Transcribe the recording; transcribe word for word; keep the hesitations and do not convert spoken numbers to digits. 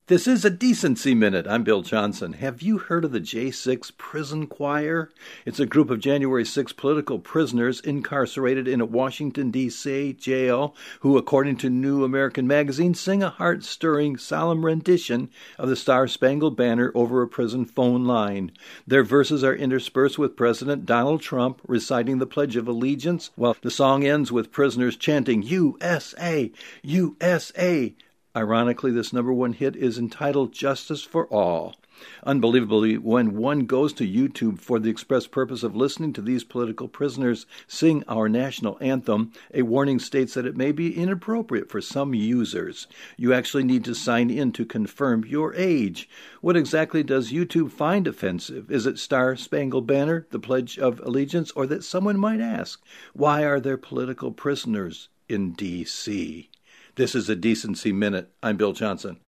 This is a Decency Minute. I'm Bill Johnson. Have you heard of the J six Prison Choir? It's a group of January sixth political prisoners incarcerated in a Washington, D C jail who, according to New American Magazine, sing a heart-stirring, solemn rendition of the Star-Spangled Banner over a prison phone line. Their verses are interspersed with President Donald Trump reciting the Pledge of Allegiance, while the song ends with prisoners chanting, U S A, U S A. Ironically, this number one hit is entitled Justice for All. Unbelievably, when one goes to YouTube for the express purpose of listening to these political prisoners sing our national anthem, a warning states that it may be inappropriate for some users. You actually need to sign in to confirm your age. What exactly does YouTube find offensive? Is it Star-Spangled Banner, the Pledge of Allegiance, or that someone might ask, why are there political prisoners in D C? This is a Decency Minute. I'm Bill Johnson.